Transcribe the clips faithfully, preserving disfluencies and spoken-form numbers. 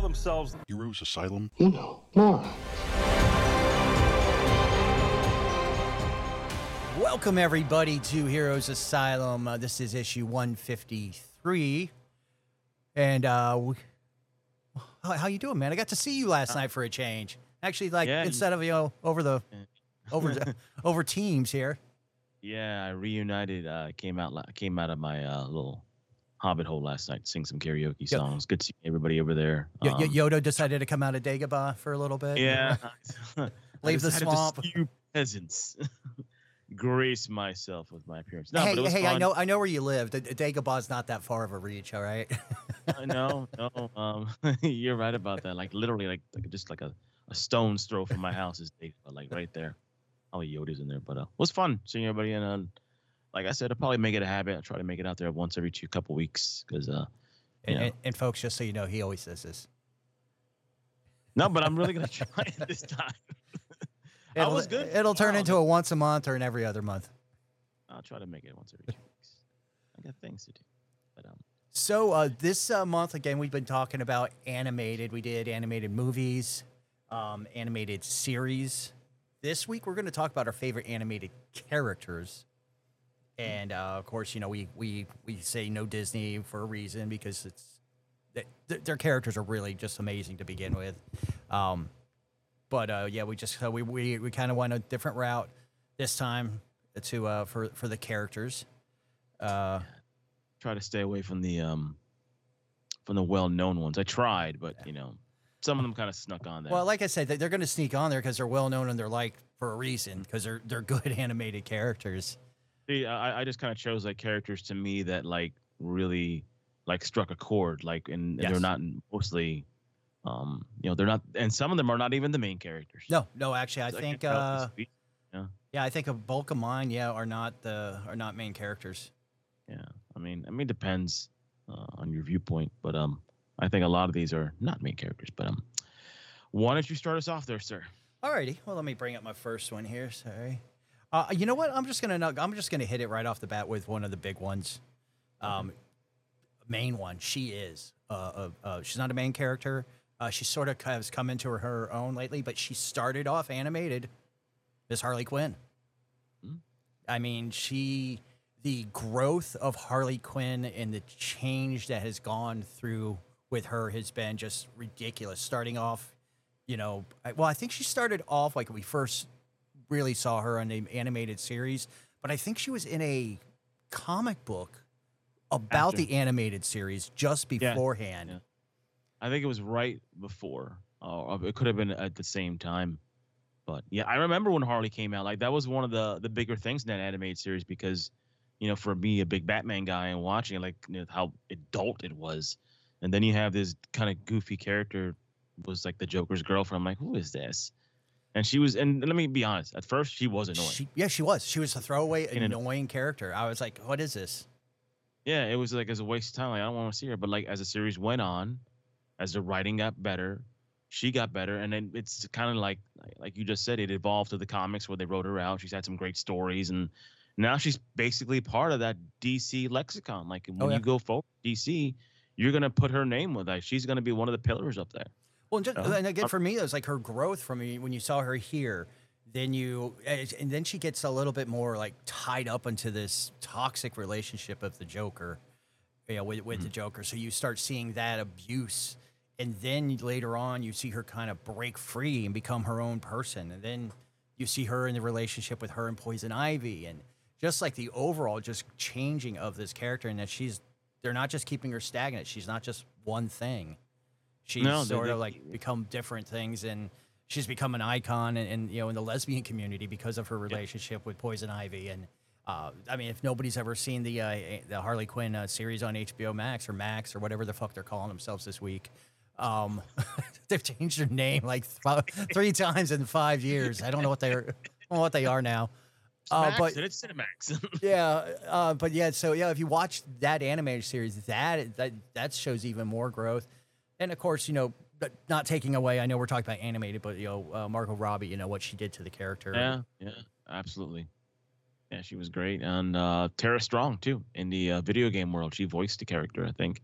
themselves Heroes Asylum. You know, more. Welcome, everybody, to Heroes Asylum. Uh, this is issue one fifty-three. And uh, we, how, how you doing, man? I got to see you last night for a change. Actually, like, yeah, instead of, you know, over the over the, over Teams here. Yeah, I reunited. Uh, came out came out of my uh, little hobbit hole last night to sing some karaoke songs. Good to see everybody over there. Y- Um, y- Yoda decided to come out of Dagobah for a little bit. yeah. Leave the I decided swamp. To see you peasants. Grace myself with my appearance. No, hey, but it was hey, fun. I know, I know where you live. D- Dagobah's not that far of a reach, all right? I know, no, um, you're right about that. Like literally, like, like just like a, a stone's throw from my house is Dagobah, like right there. Oh, Yoda's in there, but uh, it was fun seeing everybody. And uh, like I said, I'll probably make it a habit. I try to make it out there once every two couple weeks because, uh, and, and, and folks, just so you know, he always says this. No, but I'm really gonna try it this time. It'll, I was good. It'll turn Wow. into a once a month or an every other month. I'll try to make it once every two weeks. I got things to do. But um, So uh, this uh, month, again, we've been talking about animated. We did animated movies, um, animated series. This week, we're going to talk about our favorite animated characters. And, uh, of course, you know, we, we, we say no Disney for a reason because it's th- their characters are really just amazing to begin with. Um, but, uh, yeah, we just uh, we, we, we kind of went a different route this time to uh, for, for the characters. Uh, try to stay away from the um, from the well-known ones. I tried, but you know, some of them kind of snuck on there. Well, like I said, they- they're going to sneak on there because they're well known and they're liked for a reason because they're they're good animated characters. See, I, I just kind of chose like characters to me that like really like struck a chord, like and, and Yes. they're not mostly, um, you know, they're not, and some of them are not even the main characters. No, no, actually, I So think can't help uh, but speak. Yeah, yeah, I think a bulk of mine, yeah, are not the are not main characters. yeah. I mean, I mean, depends uh, on your viewpoint, but um, I think a lot of these are not main characters. But um, why don't you start us off there, sir? Alrighty, well, let me bring up my first one here. Sorry, uh, you know what? I'm just gonna I'm just gonna hit it right off the bat with one of the big ones. Um, main one, she is. Uh, uh, uh, she's not a main character. Uh, she sort of has come into her, her own lately, but she started off animated. Miss Harley Quinn. Hmm. I mean, she, the growth of Harley Quinn and the change that has gone through with her has been just ridiculous. Starting off, you know, I, well, I think she started off like we first really saw her on the animated series, but I think she was in a comic book about After. the animated series just Yeah. beforehand. Yeah. I think it was right before. Uh, it could have been at the same time. But yeah, I remember when Harley came out. Like that was one of the the bigger things in that animated series because, you know, for me, a big Batman guy and watching it, like you know, how adult it was, and then you have this kind of goofy character was like the Joker's girlfriend. I'm like, who is this? And she was, and let me be honest, at first she was annoying. She, yeah, she was. She was a throwaway, In an- annoying character. I was like, what is this? Yeah, it was like as a waste of time. Like I don't want to see her. But like as the series went on, as the writing got better, she got better, and then it's kind of like like you just said, it evolved to the comics where they wrote her out. She's had some great stories, and now she's basically part of that D C lexicon. Like when Oh, yeah. you go forward, D C, you're gonna put her name with that. She's gonna be one of the pillars up there. Well, and, just, Oh. and again, for me, it was like her growth from when you saw her here. Then you, and then she gets a little bit more like tied up into this toxic relationship of the Joker, you know, with, with the Joker. So you start seeing that abuse, and then later on, you see her kind of break free and become her own person, and then you see her in the relationship with her and Poison Ivy, and just like the overall just changing of this character, and that she's, they're not just keeping her stagnant. She's not just one thing. She's No, they- sort they- of like become different things, and she's become an icon, and, and you know, in the lesbian community because of her relationship with Poison Ivy. And uh, I mean, if nobody's ever seen the uh, the Harley Quinn uh, series on H B O Max or Max or whatever the fuck they're calling themselves this week, um, they've changed their name like th- three times in five years. I don't know what they're, I don't know what they are now. Uh, Max, but and it's Cinemax. yeah, uh, but yeah, so yeah, if you watch that animated series, that that that shows even more growth, and of course, you know, but not taking away. I know we're talking about animated, but you know, uh, Margot Robbie, you know what she did to the character. yeah, yeah, absolutely. Yeah, she was great, and uh, Tara Strong too in the uh, video game world. She voiced the character, I think.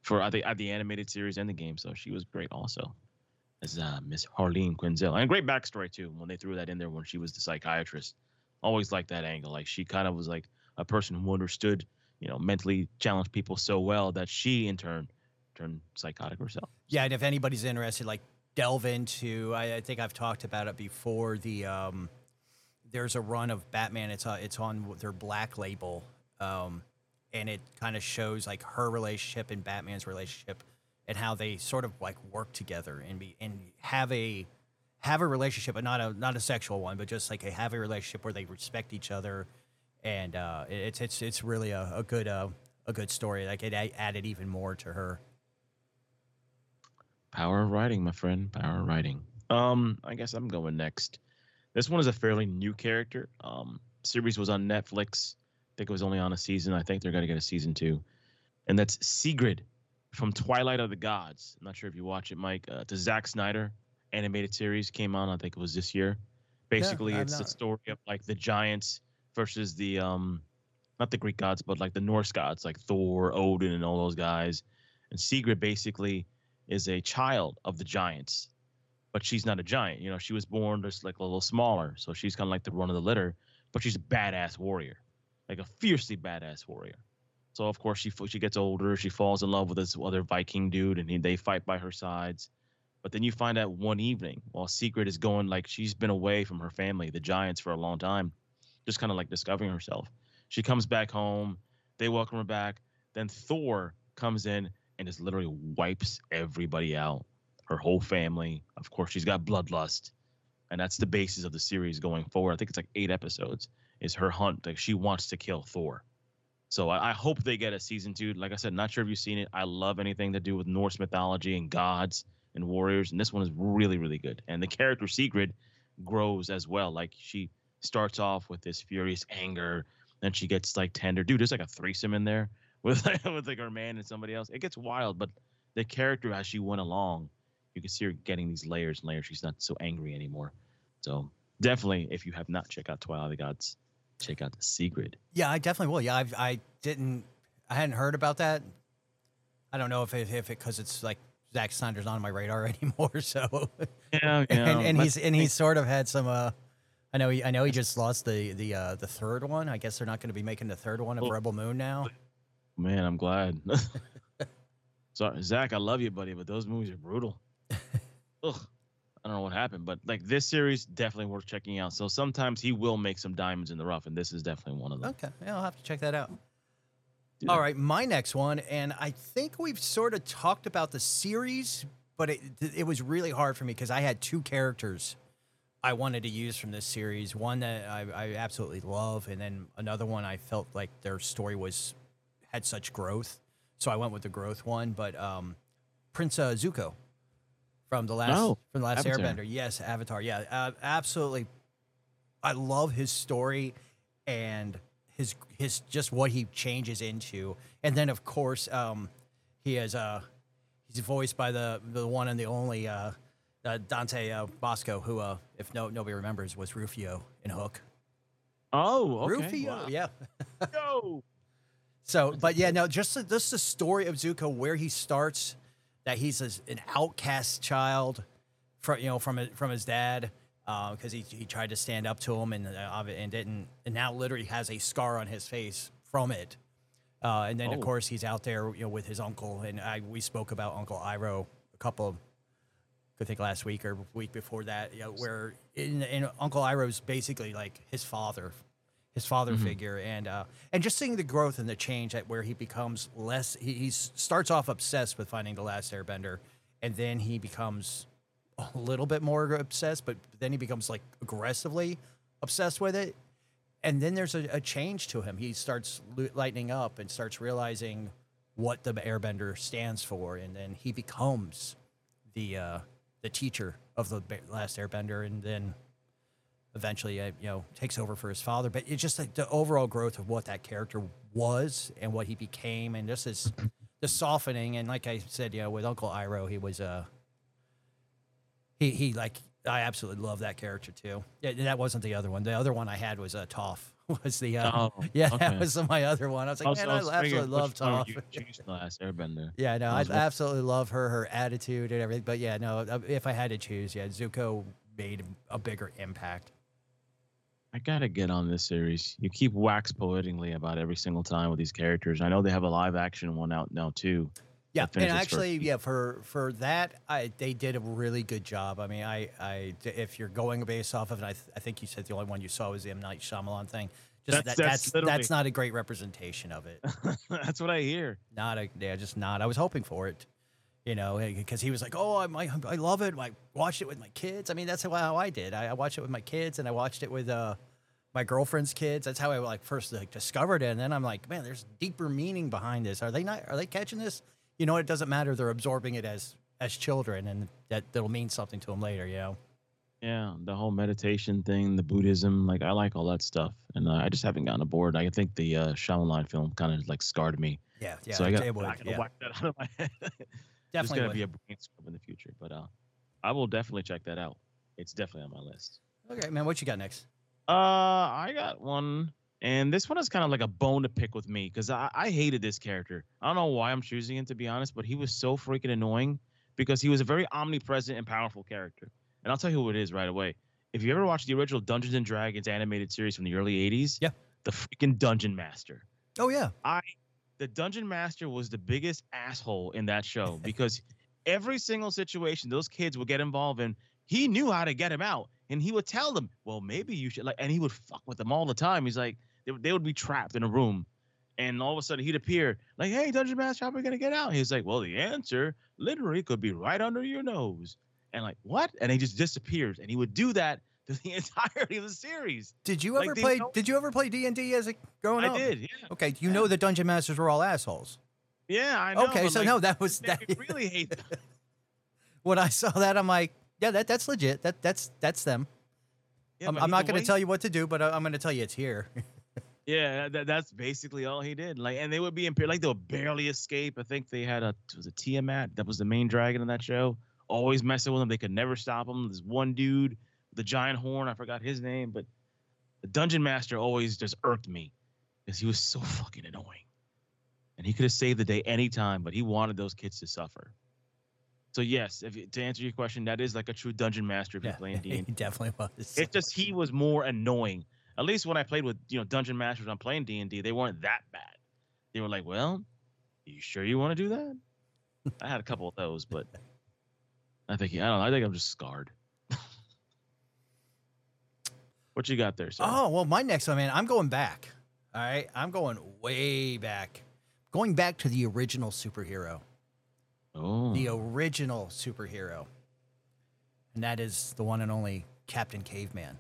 for I think at the animated series and the game. So she was great also as uh, Miss Harleen Quinzel, and great backstory too when they threw that in there when she was the psychiatrist. Always liked that angle. Like she kind of was like a person who understood, you know, mentally challenged people so well that she in turn turned psychotic herself. Yeah, and if anybody's interested, like delve into, I, I think I've talked about it before. The um, there's a run of Batman. It's uh, it's on their Black Label, um, and it kind of shows like her relationship and Batman's relationship, and how they sort of like work together and be and have a have a relationship, but not a not a sexual one, but just like a have a relationship where they respect each other, and uh, it's it's it's really a, a good uh, a good story. Like it a- added even more to her. Power of writing, my friend. Power of writing. Um, I guess I'm going next. This one is a fairly new character. Um, series was on Netflix. I think it was only on a season. I think they're going to get a season two, and that's Sigrid from Twilight of the Gods. I'm not sure if you watch it, Mike. Uh, it's a Zack Snyder animated series, came on. I think it was this year. Basically, Yeah, it's not. the story of like the giants versus the um, not the Greek gods, but like the Norse gods, like Thor, Odin, and all those guys. And Sigrid basically is a child of the giants, but she's not a giant. You know, she was born just like a little smaller, so she's kind of like the run of the litter. But she's a badass warrior, like a fiercely badass warrior. So of course she she gets older, she falls in love with this other Viking dude, and he, they fight by her sides. But then you find out one evening while Sigrid is going, like she's been away from her family, the giants, for a long time, just kind of like discovering herself. She comes back home, they welcome her back. Then Thor comes in and just literally wipes everybody out, her whole family. Of course, she's got bloodlust, and that's the basis of the series going forward. I think it's like eight episodes. Is her hunt? Like she wants to kill Thor. So I, I hope they get a season two. Like I said, not sure if you've seen it. I love anything to do with Norse mythology and gods and warriors, and this one is really, really good. And the character Sigrid grows as well. Like she starts off with this furious anger, then she gets like tender. Dude, there's like a threesome in there with like, with like her man and somebody else. It gets wild, but the character as she went along, you can see her getting these layers and layers. She's not so angry anymore. So definitely, if you have not checked out Twilight of the Gods, check out the Sigrid. Yeah, I definitely will. Yeah, I've, I didn't, I hadn't heard about that. I don't know if it, if it because it's like Zack Snyder's not on my radar anymore. So Yeah, yeah. and, and he's Let's and he's think. sort of had some. Uh, I know he I know he just lost the the uh, the third one. I guess they're not going to be making the third one of Oh. Rebel Moon now. Man, I'm glad. Sorry, Zach, I love you, buddy, but those movies are brutal. Ugh. I don't know what happened, but like this series definitely worth checking out. So sometimes he will make some diamonds in the rough, and this is definitely one of them. Okay, yeah, I'll have to check that out. Do All that. right, my next one, and I think we've sort of talked about the series, but it it was really hard for me because I had two characters I wanted to use from this series. One that I, I absolutely love, and then another one I felt like their story was had such growth, so I went with the growth one. But um, Prince uh, Zuko from the last Oh, from the last Avatar. Airbender, yes, Avatar, yeah, uh, absolutely. I love his story and his his just what he changes into, and then of course um, he has uh he's voiced by the the one and the only uh, uh, Dante uh, Bosco, who uh, if no nobody remembers was Rufio in Hook. Oh, okay. Rufio, Wow. yeah. Yo. So, but yeah, no, just the, just the story of Zuko, where he starts, that he's a, an outcast child, from you know from his, from his dad, because he he tried to stand up to him and uh, and didn't, and now literally has a scar on his face from it. Uh, and then of Oh. course he's out there, you know, with his uncle, and I we spoke about Uncle Iroh a couple of, I think last week or week before that, you know, where in, in Uncle Iroh's basically like his father, his father figure, and uh, and just seeing the growth and the change at where he becomes less. He he's, starts off obsessed with finding the last Airbender, and then he becomes a little bit more obsessed, but then he becomes like aggressively obsessed with it. And then there's a, a change to him. He starts lo- lightening up and starts realizing what the Airbender stands for, and then he becomes the uh, the teacher of the Ba- last Airbender, and then eventually, uh, you know, takes over for his father. But it's just like the overall growth of what that character was and what he became, and just his the softening. And like I said, you know, with Uncle Iroh, he was uh, he he like I absolutely love that character too. Yeah, that wasn't the other one. The other one I had was uh, Toph was the uh, Oh, yeah, that okay. was my other one. I was I like, was, man, I I was thinking, absolutely love which one would Toph. you choose the last Airbender? Yeah, no, I I was wondering. absolutely love her, her attitude and everything. But yeah, no, uh, if I had to choose, yeah, Zuko made a bigger impact. I gotta get on this series. You keep wax poetically about every single time with these characters. I know they have a live action one out now too. Yeah, That finished and its first actually, season. yeah, for for that, I they did a really good job. I mean, I I if you're going based off of, it, I, th- I think you said the only one you saw was the M Night Shyamalan thing. Just That's- that, that's that's literally- that's not a great representation of it. That's what I hear. Not a yeah, just not. I was hoping for it, you know, because he was like, "Oh, I I, I love it. I watched it with my kids." I mean, that's how, how I did. I, I watched it with my kids, and I watched it with uh my girlfriend's kids. That's how I like first like discovered it, and then I'm like, man, there's deeper meaning behind this. Are they not? Are they catching this? You know, it doesn't matter. They're absorbing it as as children, and that that'll mean something to them later. You know. Yeah, the whole meditation thing, the Buddhism, like I like all that stuff, and uh, I just haven't gotten aboard. I think the uh, Shyamalan film kind of like scarred me, Yeah, yeah. so I got it would. I gotta Yeah, whack that out of my head. There's definitely gonna would. be a brain scrub in the future, but uh, I will definitely check that out. It's definitely on my list. Okay, man. What you got next? Uh, I got one, and this one is kind of like a bone to pick with me because I, I hated this character. I don't know why I'm choosing him to be honest, but he was so freaking annoying because he was a very omnipresent and powerful character. And I'll tell you who it is right away. If you ever watched the original Dungeons and Dragons animated series from the early eighties, Yeah. the freaking Dungeon Master. Oh yeah. I, the Dungeon Master was the biggest asshole in that show because every single situation those kids would get involved in, he knew how to get him out, and he would tell them, "Well, maybe you should like," and he would fuck with them all the time. He's like, they, they would be trapped in a room, and all of a sudden he'd appear like, "Hey, Dungeon Master, how are we gonna get out?" He's like, "Well, the answer literally could be right under your nose," and like, what? And he just disappears, and he would do that to the entirety of the series. Did you Like, ever they play? know- Did you ever play D and D as a growing I up? did, yeah, Okay, you Yeah. know the dungeon masters were all assholes. yeah, I know. Okay, but, so like, no, that was they that. really hate that. When I saw that, I'm like, yeah, that that's legit. That that's that's them. Yeah, I'm, but I'm he- not the going to way- tell you what to do, but I- I'm going to tell you it's here. Yeah, that, that's basically all he did. Like, and they would be in like they would barely escape. I think they had a was a Tiamat that was the main dragon in that show. Always messing with them. They could never stop him. This one dude with the giant horn. I forgot his name, but the Dungeon Master always just irked me because he was so fucking annoying. And he could have saved the day anytime, but he wanted those kids to suffer. So yes, if you, to answer your question, that is like a true Dungeon Master if Yeah, you're playing D and he D. definitely was. It's just he was more annoying. At least when I played with you know Dungeon Masters, I'm playing D and D. They weren't that bad. They were like, "Well, you sure you want to do that?" I had a couple of those, but I think I don't know. I think I'm just scarred. What you got there, sir? Oh well, my next one, man. I'm going back. All right, I'm going way back. Going back to the original superhero, Oh, the original superhero, and that is the one and only Captain Caveman.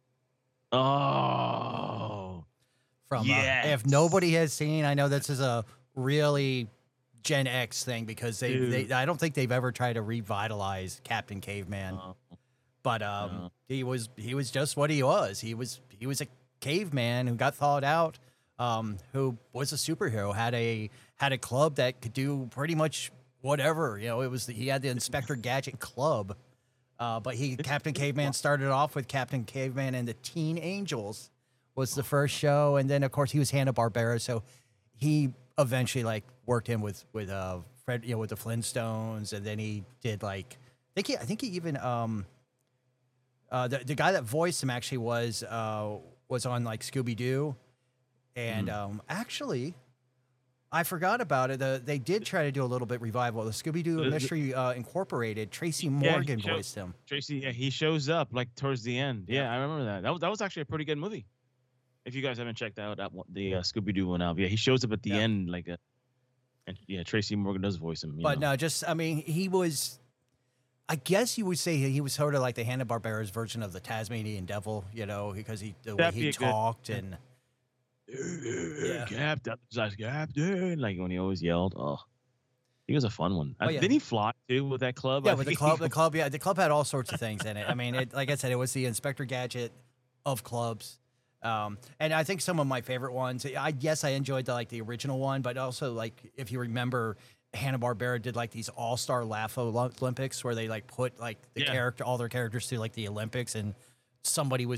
oh, From uh, Yes. if nobody has seen, I know this is a really Gen X thing because they, they Dude. I don't think they've ever tried to revitalize Captain Caveman, Oh, but um, no. he was he was just what he was. He was he was a caveman who got thawed out, um, who was a superhero, had a had a club that could do pretty much whatever. You know, it was the, he had the Inspector Gadget Club. Uh, but he, Captain Caveman, started off with Captain Caveman and the Teen Angels was the first show, and then of course he was Hanna Barbera, so he eventually like worked in with with uh Fred, you know, with the Flintstones, and then he did like I think he I think he even um uh the the guy that voiced him actually was uh was on like Scooby Doo, and um actually. I forgot about it. The, they did try to do a little bit revival. The Scooby Doo Uh, the- Mystery uh, Incorporated. Tracy he Morgan showed- voiced him. Tracy, yeah, he shows up like towards the end. Yeah, I remember that. That was that was actually a pretty good movie. If you guys haven't checked out that one, the uh, Scooby Doo one out, yeah, he shows up at the Yeah. end like a, and yeah, Tracy Morgan does voice him. You But know? no, just I mean, he was. I guess you would say he was sort of like the Hanna Barbera's version of the Tasmanian Devil, you know, because he the way That'd he be a good- talked and yeah. Captain, Captain, like when he always yelled. Oh, he was a fun one. Oh, Uh, yeah. Did he fly too with that club? yeah, I with the think club, he- the club, yeah, the club had all sorts of things in it. I mean, it, like I said, it was the Inspector Gadget of clubs. Um, and I think some of my favorite ones. I yes, I enjoyed the like the original one, but also like if you remember, Hanna Barbera did like these All Star Laugh Olympics where they like put like the Yeah. character, all their characters through like the Olympics, and somebody was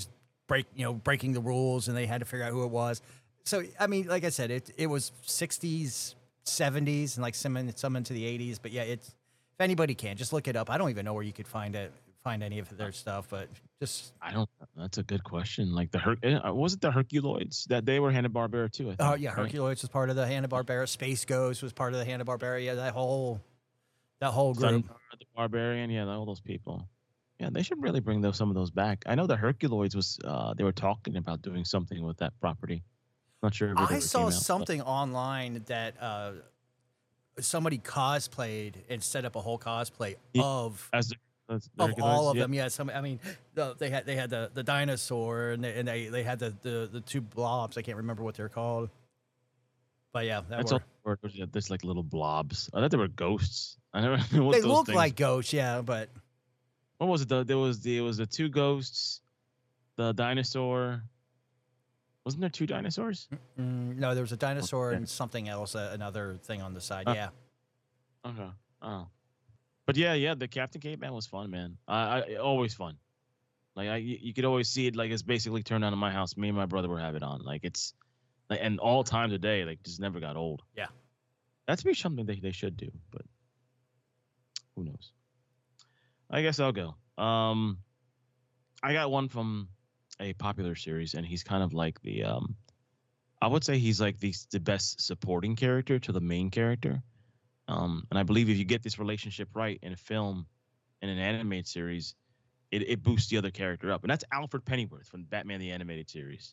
break you know breaking the rules, and they had to figure out who it was. So I mean, like I said, it it was sixties, seventies, and like some in, some into the eighties. But yeah, it's if anybody can just look it up. I don't even know where you could find it, find any of their stuff, but just I don't. That's a good question. Like the Her, uh, was it the Herculoids that they were Hanna Barbera too? I think, oh yeah, right? Herculoids was part of the Hanna Barbera. Space Ghost was part of the Hanna Barbera. Yeah, that whole that whole group. Sun, the Barbarian, yeah, all those people. Yeah, they should really bring those some of those back. I know the Herculoids was uh, they were talking about doing something with that property. Not sure. If it I ever saw came out, something online that uh, somebody cosplayed and set up a whole cosplay Yeah, of as the, as the of all Herculoids, of yeah. them. Yeah, some. I mean, the, they had they had the, the dinosaur and they, and they they had the, the the two blobs. I can't remember what they're called. But yeah, that That's were, all. Word was, yeah, there's like little blobs. I thought they were ghosts. I never knew what they those look things. like ghosts. Yeah, but What was it? The, there was the it was the two ghosts, the dinosaur. Wasn't there two dinosaurs? mm, no, there was a dinosaur Okay. and something else, uh, another thing on the side. Uh, Yeah. Okay. Oh. But yeah, yeah, the Captain Caveman was fun, man. I, I always fun. Like I, you you could always see it. Like it's basically turned on in my house. Me and my brother would have it on. Like it's, like, and all times a day. Like just never got old. Yeah. That's be something they they should do, but who knows? I guess I'll go. Um, I got one from a popular series, and he's kind of like the um, I would say he's like the the best supporting character to the main character. Um, and I believe if you get this relationship right in a film, in an animated series, it, it boosts the other character up. And that's Alfred Pennyworth from Batman the Animated Series.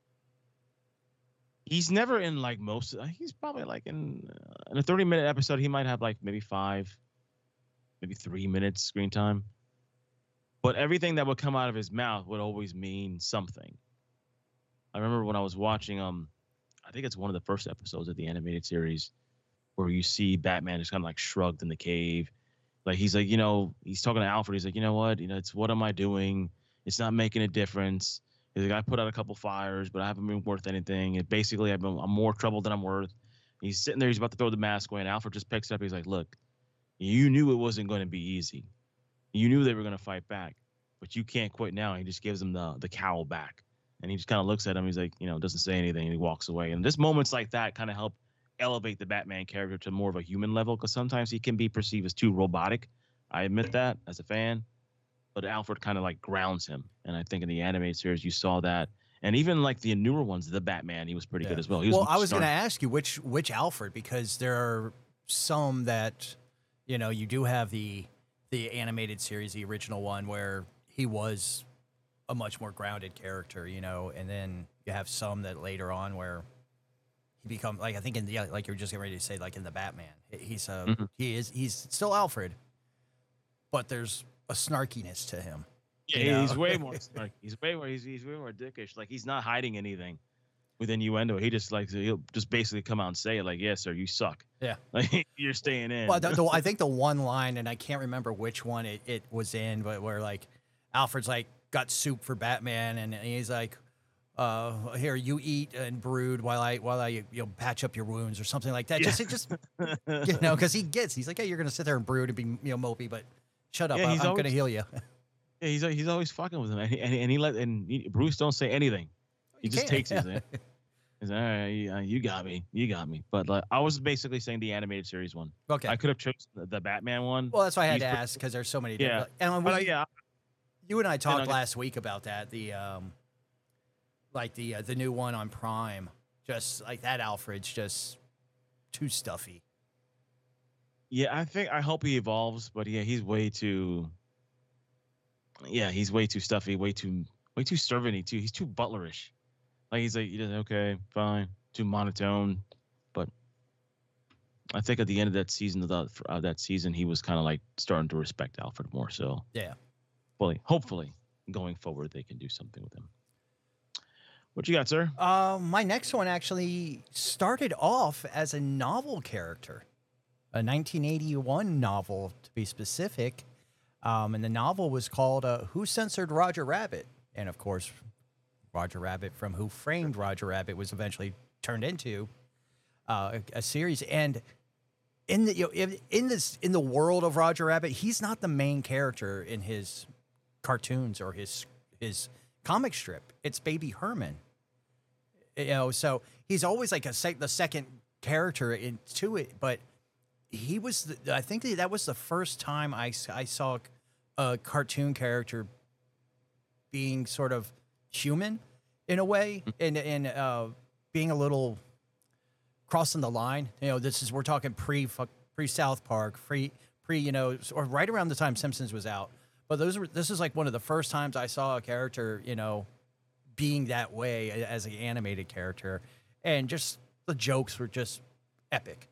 He's never in like most. Uh, he's probably like in uh, in a thirty minute episode. He might have like maybe five, maybe three minutes screen time. But everything that would come out of his mouth would always mean something. I remember when I was watching um, I think it's one of the first episodes of the animated series, where you see Batman just kind of like shrugged in the cave. Like he's like, you know, he's talking to Alfred. He's like, you know what? You know, it's what am I doing? It's not making a difference. He's like, I put out a couple fires, but I haven't been worth anything. It basically, I've been, I'm more trouble than I'm worth. He's sitting there. He's about to throw the mask away, and Alfred just picks it up. He's like, look, you knew it wasn't going to be easy. You knew they were going to fight back, but you can't quit now. And he just gives him the the cowl back, and he just kind of looks at him. He's like, you know, doesn't say anything, and he walks away. And just moments like that kind of help elevate the Batman character to more of a human level, because sometimes he can be perceived as too robotic. I admit that as a fan, but Alfred kind of like grounds him, and I think in the animated series you saw that, and even like the newer ones, the Batman, he was pretty Yeah. good as well. He was Well, I was going to starting- ask you which which Alfred, because there are some that, you know, you do have the the animated series, the original one, where he was a much more grounded character, you know, and then you have some that later on where he become like I think in the yeah, like you were just getting ready to say, like in the Batman, he's uh Mhm. he is he's still Alfred, but there's a snarkiness to him. Yeah, you know? he's way more snarky. He's way more. He's, he's way more dickish. Like he's not hiding anything with innuendo. He just like he'll just basically come out and say it. Like, yes, sir, you suck. Yeah. Like you're staying in. Well, the, the, I think the one line, and I can't remember which one it, it was in, but where like Alfred's like got soup for Batman, and, and he's like, uh, "Here, you eat and brood while I while I you know patch up your wounds" or something like that. Yeah. Just it just you know, because he gets, he's like, "Hey, you're gonna sit there and brood and be you know mopey, but shut up, Yeah, I, he's I'm always- gonna heal you." Yeah, he's he's always fucking with him, and he, and, and he let and he, Bruce don't say anything. He You just can't. takes it. He's like, he's like, all right, you, uh, you got me, you got me. But like, I was basically saying the animated series one. Okay. I could have chosen the, the Batman one. Well, that's why I had He's to pre- ask, because there's so many. Yeah. different- and we, But uh, yeah, you and I talked I- last week about that. The um, like the uh, the new one on Prime, just like that Alfred's just too stuffy. yeah, I think I hope he evolves, but yeah, he's way too. Yeah, he's way too stuffy, way too, way too servanty too. He's too butlerish. Like he's like, he does okay, fine, too monotone. But I think at the end of that season, of the, uh, that season, he was kind of like starting to respect Alfred more. So, Yeah. hopefully, hopefully, going forward, they can do something with him. What you got, sir? Uh, my next one actually started off as a novel character, a nineteen eighty-one novel to be specific. Um, and the novel was called uh, Who Censored Roger Rabbit? And of course, Roger Rabbit from Who Framed Roger Rabbit was eventually turned into uh, a, a series. And in the you know, in, in this in the world of Roger Rabbit, he's not the main character in his cartoons or his his comic strip. It's Baby Herman. You know, so he's always like a sec- the second character into it, but he was. The, I think that was the first time I, s- I saw a cartoon character being sort of human in a way, and and uh, being a little crossing the line. You know, this is we're talking pre pre South Park, pre pre you know, or right around the time Simpsons was out. But those were this is like one of the first times I saw a character, you know, being that way as an animated character, and just the jokes were just epic.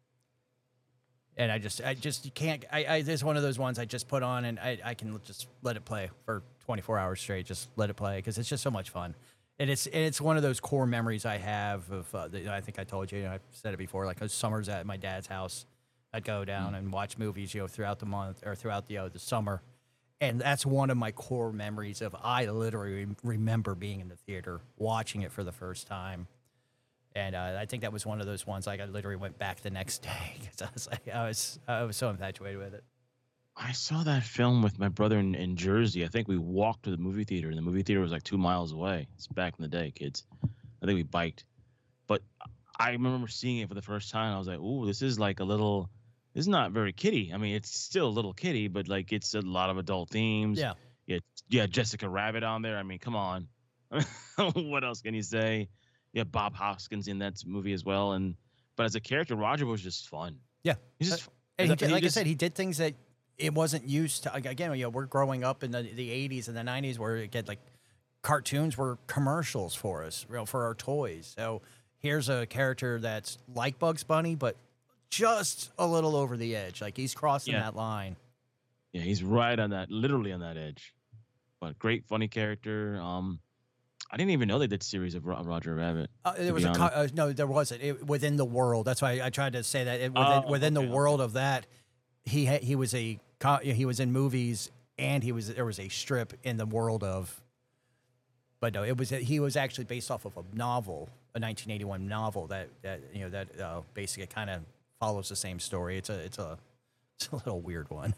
And I just, I just, you can't, I, I, this is one of those ones I just put on and I, I can just let it play for twenty-four hours straight. Just let it play because it's just so much fun. And it's, and it's one of those core memories I have of, uh, the, I think I told you, you know, I've said it before, like those summers at my dad's house, I'd go down mm. and watch movies, you know, throughout the month or throughout the, uh, the summer. And that's one of my core memories of, I literally remember being in the theater, watching it for the first time. And uh, I think that was one of those ones like I literally went back the next day because I was like I was I was so infatuated with it. I saw that film with my brother in, in Jersey. I think we walked to the movie theater, and the movie theater was like two miles away. It's back in the day, kids. I think we biked, but I remember seeing it for the first time. I was like, "Ooh, this is like a little. This is not very kiddie. I mean, it's still a little kiddie, but like it's a lot of adult themes. Yeah, yeah, yeah. Jessica Rabbit on there. I mean, come on. What else can you say? Yeah, Bob Hoskins in that movie as well, and but as a character, Roger was just fun. Yeah, he's just uh, and he, and he like just, I said, he did things that it wasn't used to. Again, you know, we're growing up in the, the eighties and the nineties where it get like cartoons were commercials for us, you know, for our toys. So here's a character that's like Bugs Bunny, but just a little over the edge. Like he's crossing yeah. that line. Yeah, he's right on that, literally on that edge. But great, funny character. Um. I didn't even know they did series of Roger Rabbit. Uh, there was a co- uh, no, there wasn't it, within the world. That's why I, I tried to say that it, within, oh, within okay, the world okay. of that, he ha- he was a co- he was in movies and he was there was a strip in the world of. But no, it was he was actually based off of a novel, a nineteen eighty-one novel that that you know that uh, basically kind of follows the same story. It's a it's a it's a little weird one.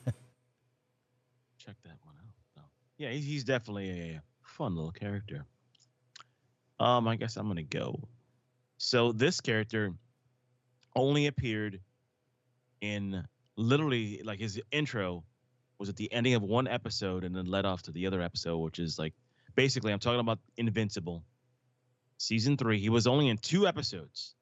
Check that one out. Oh. Yeah, he's, he's definitely a fun little character. Um, I guess I'm gonna go. So this character only appeared in literally like his intro was at the ending of one episode and then led off to the other episode, which is like basically I'm talking about Invincible, season three. He was only in two episodes.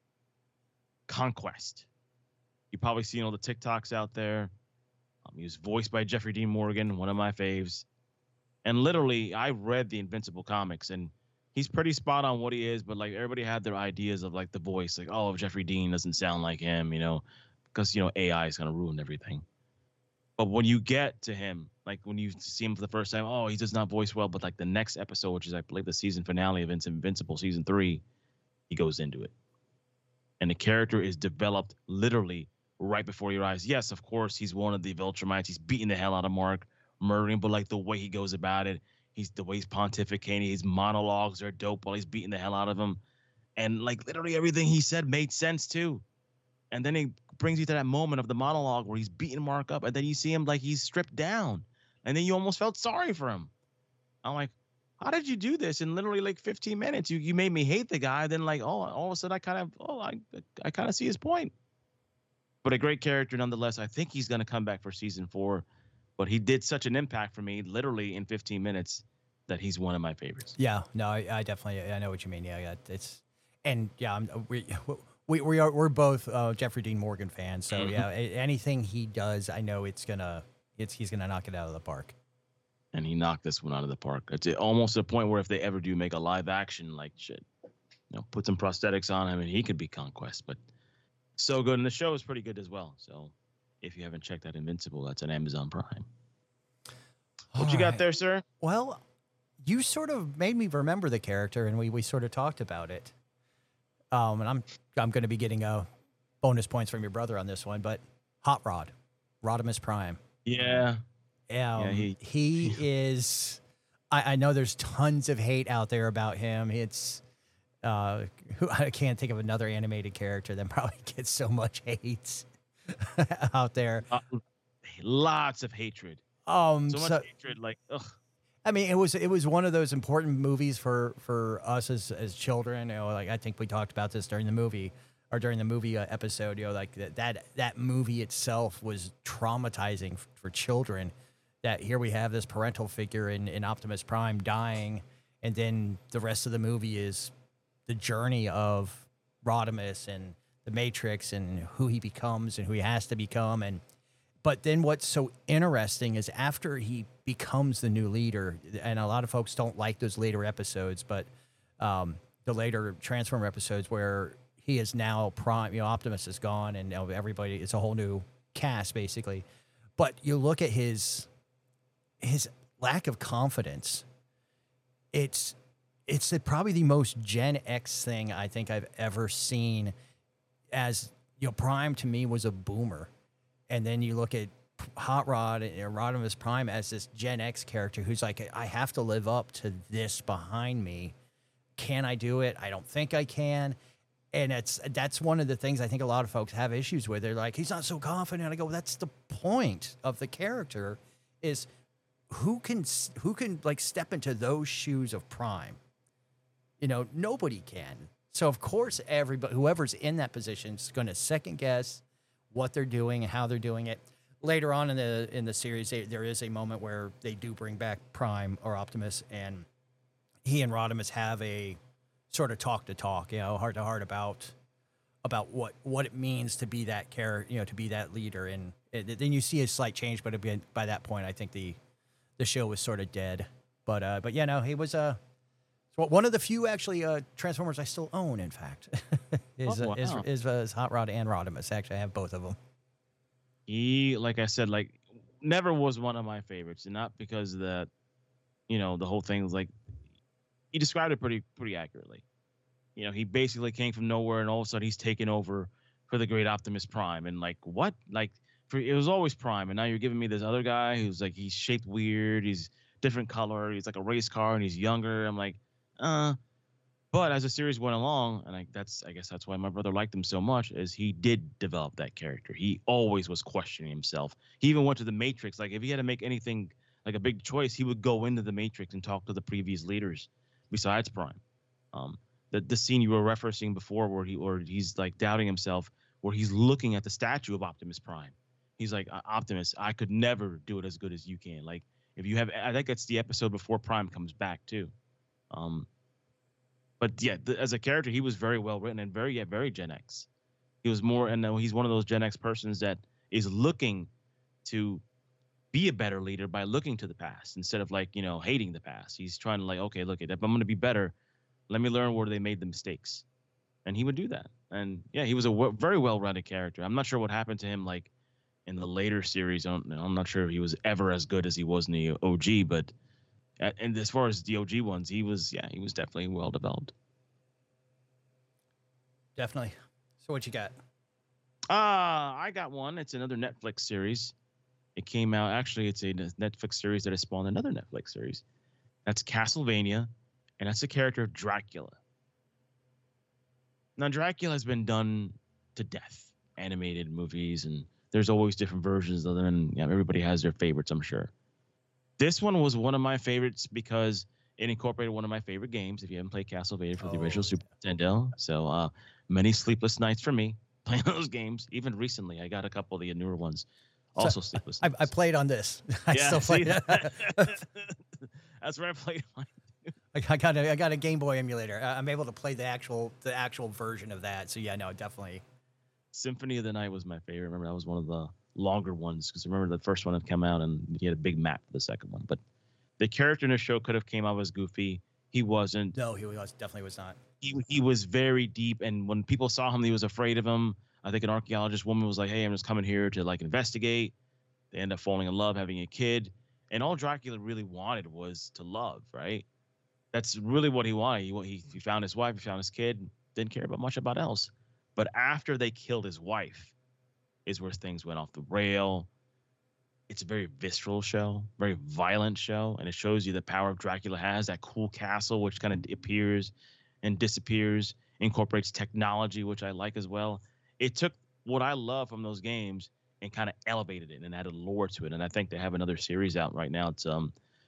Conquest. You've probably seen all the TikToks out there. Um, he was voiced by Jeffrey Dean Morgan, one of my faves. And literally, I read the Invincible comics and he's pretty spot on what he is, but like everybody had their ideas of like the voice, like, oh, if Jeffrey Dean doesn't sound like him, you know, because, you know, A I is going to ruin everything. But when you get to him, like when you see him for the first time, oh, he does not voice well. But like the next episode, which is I believe the season finale of Invincible season three, he goes into it. And the character is developed literally right before your eyes. Yes, of course, he's one of the Viltrumites. He's beating the hell out of Mark, murdering, but like the way he goes about it, He's the way he's pontificating. His monologues are dope while he's beating the hell out of him. And like literally everything he said made sense too. And then he brings you to that moment of the monologue where he's beating Mark up. And then you see him like he's stripped down. And then you almost felt sorry for him. I'm like, how did you do this in literally like fifteen minutes? You you made me hate the guy. Then like, oh, all of a sudden I kind of, oh, I, I kind of see his point. But a great character nonetheless. I think he's going to come back for season four. But he did such an impact for me, literally in fifteen minutes, that he's one of my favorites. Yeah, no, I, I definitely, I know what you mean. Yeah, yeah, it's, and yeah, I'm, we, we, we are, we're both uh, Jeffrey Dean Morgan fans. So mm-hmm. yeah, anything he does, I know it's gonna, it's he's gonna knock it out of the park. And he knocked this one out of the park. It's almost to the point where if they ever do make a live action, like shit, you know, put some prosthetics on him and he could be Conquest. But so good, and the show is pretty good as well. So. If you haven't checked out Invincible, that's on Amazon Prime. What All you got right. there, sir? Well, you sort of made me remember the character, and we, we sort of talked about it. Um, and I'm I'm going to be getting uh, bonus points from your brother on this one, but Hot Rod, Rodimus Prime. Yeah. Um, yeah he he is. I, I know there's tons of hate out there about him. It's uh, who I can't think of another animated character that probably gets so much hate. out there, uh, lots of hatred. Um, so much so, hatred, like ugh. I mean, it was it was one of those important movies for for us as as children. You know, like I think we talked about this during the movie or during the movie uh, episode. You know, like that that that movie itself was traumatizing f- for children. That here we have this parental figure in in Optimus Prime dying, and then the rest of the movie is the journey of Rodimus and the Matrix and who he becomes and who he has to become. And but then what's so interesting is after he becomes the new leader, and a lot of folks don't like those later episodes, but um, the later Transformer episodes where he is now Prime, you know, Optimus is gone, and you know, everybody, it's a whole new cast basically. But you look at his his lack of confidence. It's it's the, probably the most Gen X thing I think I've ever seen. As you know, Prime to me was a boomer. And then you look at Hot Rod and Rodimus Prime as this Gen X character who's like, I have to live up to this behind me. Can I do it? I don't think I can. And it's that's one of the things I think a lot of folks have issues with. They're like, he's not so confident. I go, well, that's the point of the character is who can who can like step into those shoes of Prime? You know, nobody can. So of course, everybody, whoever's in that position is going to second guess what they're doing and how they're doing it. Later on in the in the series, they, there is a moment where they do bring back Prime or Optimus, and he and Rodimus have a sort of talk to talk, you know, heart to heart about about what what it means to be that character, you know, to be that leader. And it, then you see a slight change, but it, by that point, I think the the show was sort of dead. But uh, but yeah, no, he was uh, one of the few actually uh, Transformers I still own. In fact, is, Oh, uh, is wow. is uh, is Hot Rod and Rodimus. Actually, I have both of them. He, like I said, like never was one of my favorites, and not because that, you know, the whole thing was like, he described it pretty pretty accurately. You know, he basically came from nowhere, and all of a sudden he's taken over for the great Optimus Prime, and like what, like for it was always Prime, and now you're giving me this other guy who's like he's shaped weird, he's different color, he's like a race car, and he's younger. I'm like, uh. But as the series went along, and I, that's I guess that's why my brother liked him so much, is he did develop that character. He always was questioning himself. He even went to the Matrix. Like if he had to make anything like a big choice, he would go into the Matrix and talk to the previous leaders besides Prime. Um, the the scene you were referencing before, where he or he's like doubting himself, where he's looking at the statue of Optimus Prime. He's like, Optimus, I could never do it as good as you can. Like if you have, I think that's the episode before Prime comes back too. Um, But yeah, th- as a character, he was very well written and very, yeah, very Gen X. He was more, and uh, he's one of those Gen X persons that is looking to be a better leader by looking to the past instead of like, you know, hating the past. He's trying to like, okay, look, if I'm going to be better, let me learn where they made the mistakes. And he would do that. And yeah, he was a w- very well-rounded character. I'm not sure what happened to him like in the later series. I don't, I'm not sure if he was ever as good as he was in the O G, but at, and as far as the O G ones, he was, yeah, he was definitely well developed. Definitely. So what you got? Ah, I got one. It's another Netflix series. It came out, actually, it's a Netflix series that has spawned another Netflix series. That's Castlevania, and that's the character of Dracula. Now, Dracula has been done to death, animated movies, and there's always different versions of them, and you know, everybody has their favorites, I'm sure. This one was one of my favorites because it incorporated one of my favorite games. If you haven't played Castlevania for the Oh, original Super Nintendo, so uh, many sleepless nights for me playing those games. Even recently, I got a couple of the newer ones. Also, So, sleepless I, nights. I played on this. I Yeah, still play. see that? That's where I played mine. I I got a, I got a Game Boy emulator. I- I'm able to play the actual the actual version of that. So yeah, no, definitely. Symphony of the Night was my favorite. Remember, that was one of the longer ones because remember the first one had come out and he had a big map for the second one. But the character in the show could have came out as Goofy. He wasn't. No, he was definitely was not. He he was very deep, and when people saw him, he was afraid of him. I think an archaeologist woman was like, "Hey, I'm just coming here to like investigate." They end up falling in love, having a kid, and all Dracula really wanted was to love. Right? That's really what he wanted. He he, he found his wife, he found his kid, didn't care about much about else. But after they killed his wife, is where things went off the rail. It's a very visceral show, very violent show, and it shows you the power of Dracula has, that cool castle which kind of appears and disappears, incorporates technology, which I like as well. It took what I love from those games and kind of elevated it and added lore to it. And I think they have another series out right now. It's um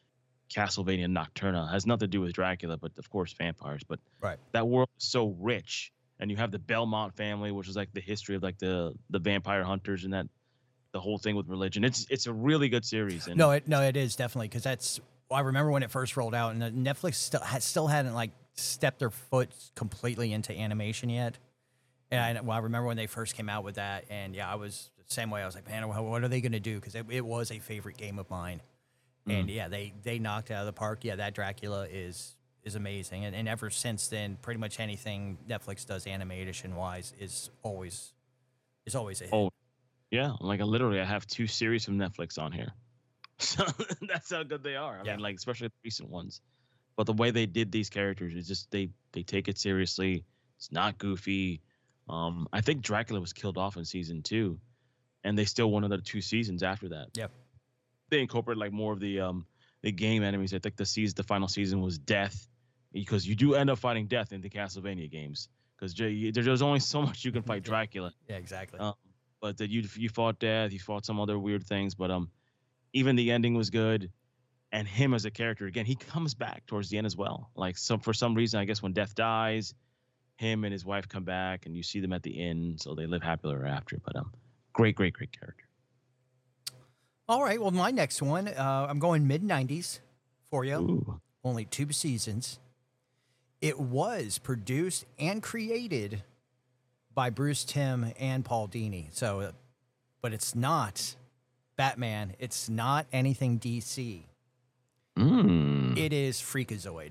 Castlevania Nocturna. It has nothing to do with Dracula, but of course vampires. But Right. that world is so rich, and you have the Belmont family, which is like the history of like the the vampire hunters and that the whole thing with religion. It's it's a really good series. And No, it no, it is definitely because that's. I remember when it first rolled out, and uh, Netflix still ha- still hadn't like stepped their foot completely into animation yet. And I, well, I remember when they first came out with that, and yeah, I was the same way. I was like, man, what what are they going to do? Because it, it was a favorite game of mine. And yeah, they they knocked it out of the park. Yeah, that Dracula is is amazing, and, and ever since then, pretty much anything Netflix does animation wise is always is always a hit. Oh, yeah, like I literally I have two series from Netflix on here, so that's how good they are. I Yeah. mean, like especially the recent ones. But the way they did these characters is just they they take it seriously. It's not goofy. Um, I think Dracula was killed off in season two, and they still won another two seasons after that. Yep. They incorporate like more of the um the game enemies. I think the season, the final season was death, because you do end up fighting death in the Castlevania games because there's only so much you can fight Dracula. Yeah, exactly. Um, but that you you fought death, you fought some other weird things, but um, even the ending was good, and him as a character again, he comes back towards the end as well. Like some for some reason, I guess when death dies, him and his wife come back, and you see them at the end, so they live happily ever after. But um, great, great, great character. All right, well, my next one, uh, I'm going mid nineties for you. Ooh. Only two seasons. It was produced and created by Bruce Timm and Paul Dini. So, uh, but it's not Batman. It's not anything D C. Mm. It is Freakazoid.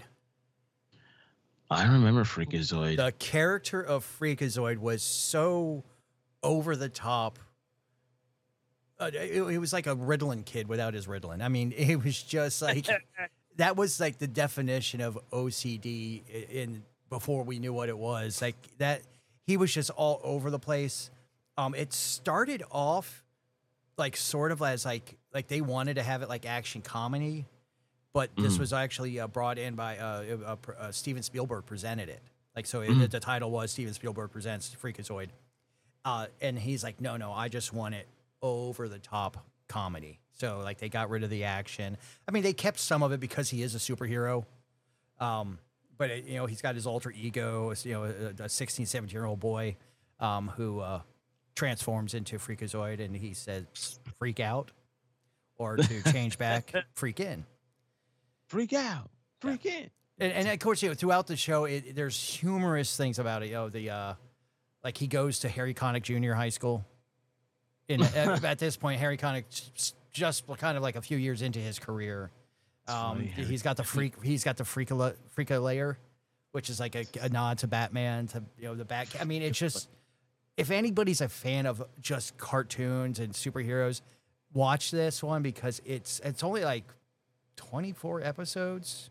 I remember Freakazoid. The character of Freakazoid was so over the top. Uh, it, it was like a Ritalin kid without his Ritalin. I mean, it was just like that was like the definition of O C D in before we knew what it was. Like that, he was just all over the place. Um, it started off like sort of as like like they wanted to have it like action comedy, but this Mhm. was actually uh, brought in by uh, uh, uh, Steven Spielberg presented it. Like so, Mhm. it, the title was Steven Spielberg presents Freakazoid, uh, and he's like, no, no, I just want it over the top comedy. So like they got rid of the action. I mean, they kept some of it because he is a superhero. Um, but it, you know, he's got his alter ego, it's, you know, a, a sixteen, seventeen year old boy um, who uh, transforms into Freakazoid, and he says freak out, or to change back, freak in. Freak out, freak in. And, and of course, you know, throughout the show, it, there's humorous things about it. You know, the uh, like he goes to Harry Connick Junior High School. In at, at this point, Harry Connick just kind of like a few years into his career. Um, funny, Harry he's got the freak. He's got the freaka freaka layer, which is like a, a nod to Batman. To you know the Bat. I mean, it's just if anybody's a fan of just cartoons and superheroes, watch this one because it's it's only like twenty-four episodes.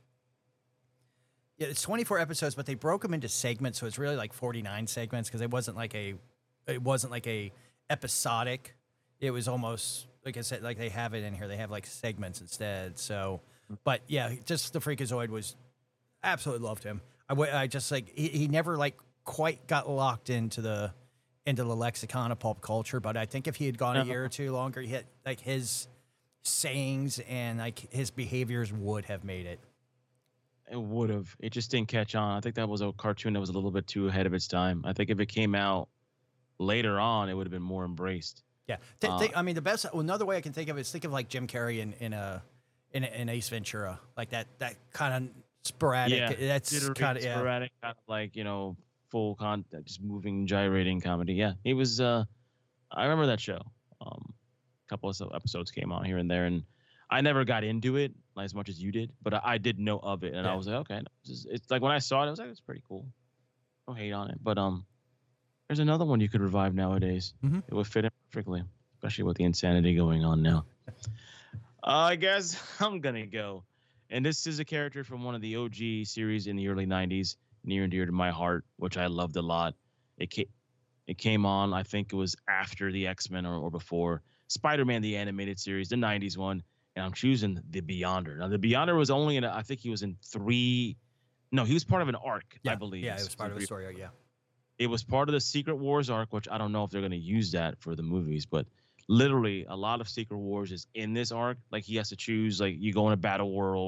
Yeah, it's twenty-four episodes, but they broke them into segments, so it's really like forty-nine segments because it wasn't like a, it wasn't like a episodic. It was almost like I said, like they have it in here. They have like segments instead. So, but yeah, just the Freakazoid was absolutely loved him. I, w- I just like he, he never like quite got locked into the into the lexicon of pulp culture. But I think if he had gone a year or two longer, he had like his sayings and like his behaviors would have made it. It would have. It just didn't catch on. I think that was a cartoon that was a little bit too ahead of its time. I think if it came out later on, it would have been more embraced. Yeah, th- Uh, th- I mean, the best. Another way I can think of it is think of like Jim Carrey in in a in, a, in Ace Ventura, like that that kind of sporadic. Yeah, That's Jittery, kind of yeah. sporadic, kind of like you know, full con, just moving, gyrating comedy. Yeah, it was. Uh, I remember that show. Um, a couple of episodes came on here and there, and I never got into it as much as you did, but I, I did know of it, and Yeah. I was like, okay, this is- it's like when I saw it, I was like, it's pretty cool. No hate on it, but um, there's another one you could revive nowadays. Mhm. It would fit in perfectly, especially with the insanity going on now. uh, I guess I'm gonna go, and this is a character from one of the O G series in the early nineties, near and dear to my heart, which I loved a lot. It came, it came on, I think it was after the X-Men or, or before Spider-Man the animated series, the nineties one. And I'm choosing the Beyonder. Now, the Beyonder was only in, a, I think he was in three. No, he was part of an arc, Yeah, I believe. yeah, it was part of the Three- story. arc, Yeah, It was part of the Secret Wars arc, which I don't know if they're going to use that for the movies, but literally a lot of Secret Wars is in this arc. Like he has to choose, like you go in a battle world,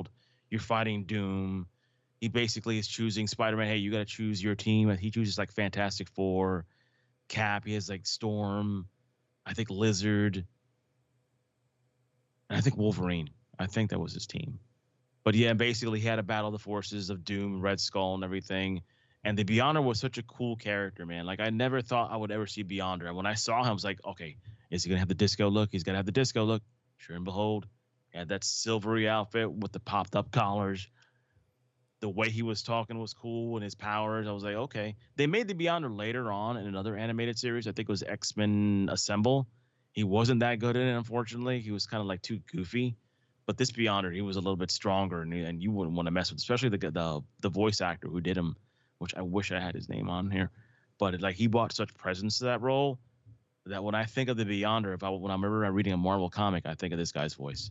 you're fighting Doom. He basically is choosing Spider-Man. Hey, you got to choose your team. He chooses like Fantastic Four, Cap. He has like Storm, I think Lizard, and I think Wolverine. I think that was his team. But yeah, basically he had to battle the forces of Doom, Red Skull, and everything. And the Beyonder was such a cool character, man. Like I never thought I would ever see Beyonder. And when I saw him, I was like, okay, is he gonna have the disco look? He's gonna have the disco look. Sure and behold, he had that silvery outfit with the popped up collars. The way he was talking was cool, and his powers. I was like, okay. They made the Beyonder later on in another animated series. I think it was X-Men Assemble. He wasn't that good in it, unfortunately. He was kind of like too goofy. But this Beyonder, he was a little bit stronger, and, and you wouldn't want to mess with, especially the the the voice actor who did him, which I wish I had his name on here. But it, like he brought such presence to that role that when I think of the Beyonder, if I when I remember reading a Marvel comic, I think of this guy's voice.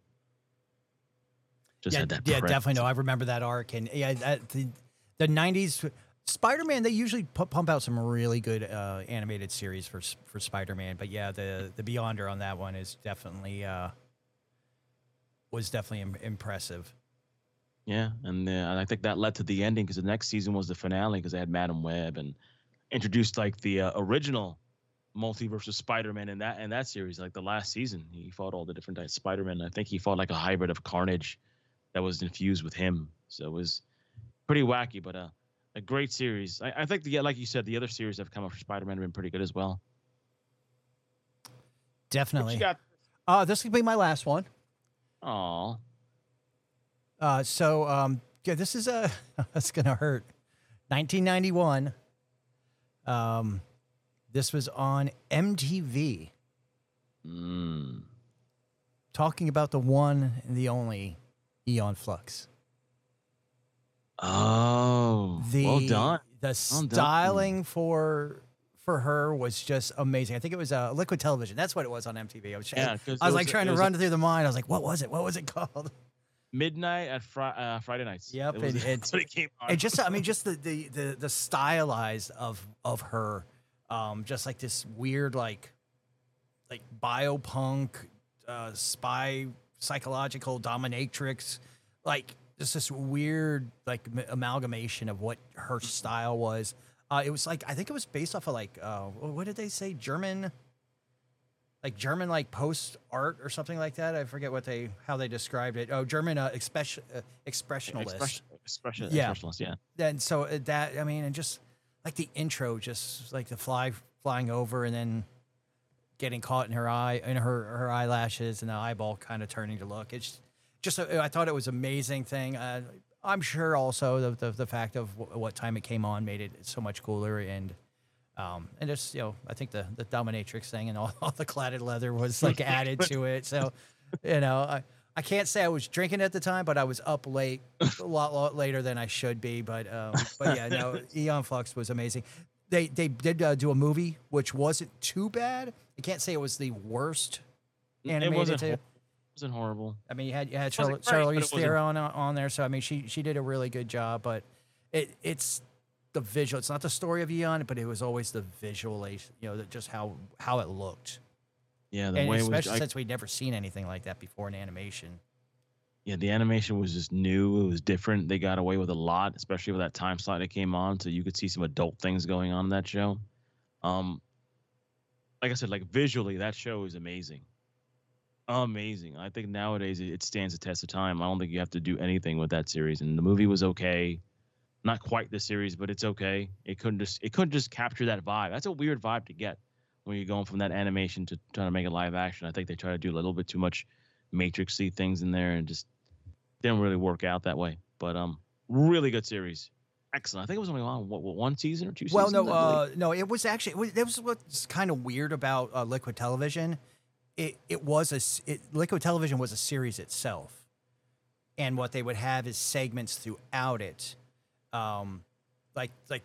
Just yeah, had that yeah, presence. definitely. No, I remember that arc, and yeah, that, the the nineties Spider-Man. They usually pu- pump out some really good uh, animated series for for Spider-Man. But yeah, the the Beyonder on that one is definitely uh, was definitely Im- impressive. Yeah, and, uh, and I think that led to the ending because the next season was the finale because they had Madam Web and introduced like the uh, original multiverse of Spider-Man in that in that series. Like the last season, he fought all the different types of Spider-Man. I think he fought like a hybrid of Carnage that was infused with him. So it was pretty wacky, but uh, a great series. I, I think the like you said, the other series that have come up for Spider-Man have been pretty good as well. Definitely. What you got? Uh, this could be my last one. Aw. Uh, so um, yeah, this is a that's gonna hurt. nineteen ninety-one. Um, this was on M T V. Mm. Talking about the one and the only Aeon Flux. Oh, The well done. the Well styling done. for for her was just amazing. I think it was uh, Liquid Television. That's what it was on M T V. I was, Yeah, I 'cause was it like was- trying it to was run a- through the mind. I was like, what was it? What was it called? Midnight at fri- uh, Friday nights. Yep, It was, and- and- that's what it came on. And just I mean, just the the the, the stylized of of her, um, just like this weird like like biopunk, uh, spy psychological dominatrix, like just this weird like m- amalgamation of what her style was. Uh, it was like I think it was based off of like uh, what did they say German, like German like post art or something like that. I forget what they how they described it. Oh, German uh, expression uh, expressionalist. Expression, expression, Yeah. expressionless, yeah. Then so uh, that I mean, and just like the intro, just like the fly flying over and then getting caught in her eye, in her her eyelashes, and the eyeball kind of turning to look. It's just a, I thought it was an amazing thing. Uh, I'm sure also the, the the fact of w- what time it came on made it so much cooler, and um and just you know I think the the dominatrix thing and all, all the cladded leather was like added to it. So you know I. I can't say I was drinking at the time, but I was up late, a lot, lot later than I should be. But um, but yeah, no, Aeon Flux was amazing. They they did uh, do a movie which wasn't too bad. I can't say it was the worst animated. It wasn't, too. hor- it wasn't horrible. I mean, you had you had It wasn't Charlotte, great, but Charlize it wasn't- Theron on, on there, so I mean, she she did a really good job. But it it's the visual. It's not the story of Aeon, but it was always the visualization. You know, that just how how it looked, Yeah, the and way it was. especially I- since we'd never seen anything like that before in animation. yeah, the animation was just new. It was different. They got away with a lot, especially with that time slot it came on, so you could see some adult things going on in that show. Um, like I said, like visually, that show is amazing. Amazing. I think nowadays it, it stands the test of time. I don't think you have to do anything with that series. And the movie was okay. Not quite the series, but it's okay. It couldn't just it couldn't just capture that vibe. That's a weird vibe to get when you're going from that animation to trying to make a live action. I think they try to do a little bit too much Matrix-y things in there and just didn't really work out that way. But um, really good series. Excellent. I think it was only on what, what one season or two Well, seasons. no, I believe. uh, no, it was actually it was, it was what's kind of weird about uh, Liquid Television. It it was a s- it, Liquid Television was a series itself, and what they would have is segments throughout it, um, like like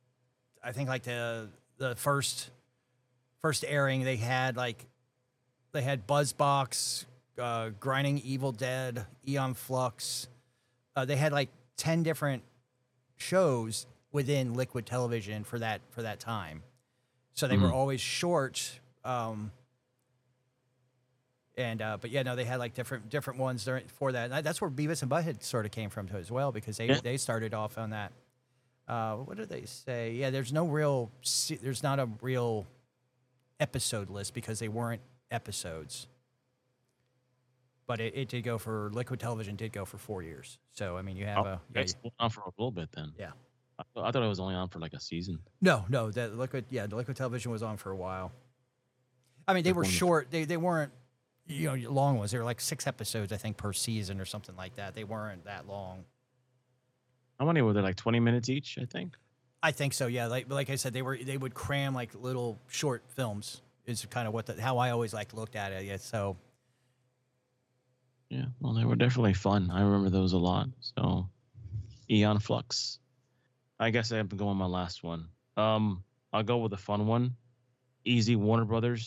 I think like the the first first airing they had like they had Buzzbox, uh, Grinding Evil Dead, Aeon Flux. Uh, they had like ten different shows within Liquid Television for that for that time, so they were Mhm. always short. Um, And uh, but yeah, no, they had like different different ones during for that. And that- that's where Beavis and Butthead sort of came from too, as well, because they Yeah. they started off on that. Uh, what did they say? Yeah, there's no real, se- there's not a real episode list because they weren't episodes. But it, it did go for Liquid Television did go for four years. So I mean, you have Oh, a yeah, it's been on for a little bit then. yeah. I, I thought it was only on for like a season. No, no, the Liquid yeah, the Liquid Television was on for a while. I mean, they Like were one- short. They they weren't you know long ones. They were like six episodes, I think, per season or something like that. They weren't that long. How many were there? Like twenty minutes each, I think. I think so. Yeah, like like I said, they were they would cram like little short films. Is kind of what the, how I always like looked at it. Yeah, so Yeah, well, they were definitely fun. I remember those a lot. So, Eon Flux. I guess I have to go on my last one. Um, I'll go with a fun one. Easy Warner Brothers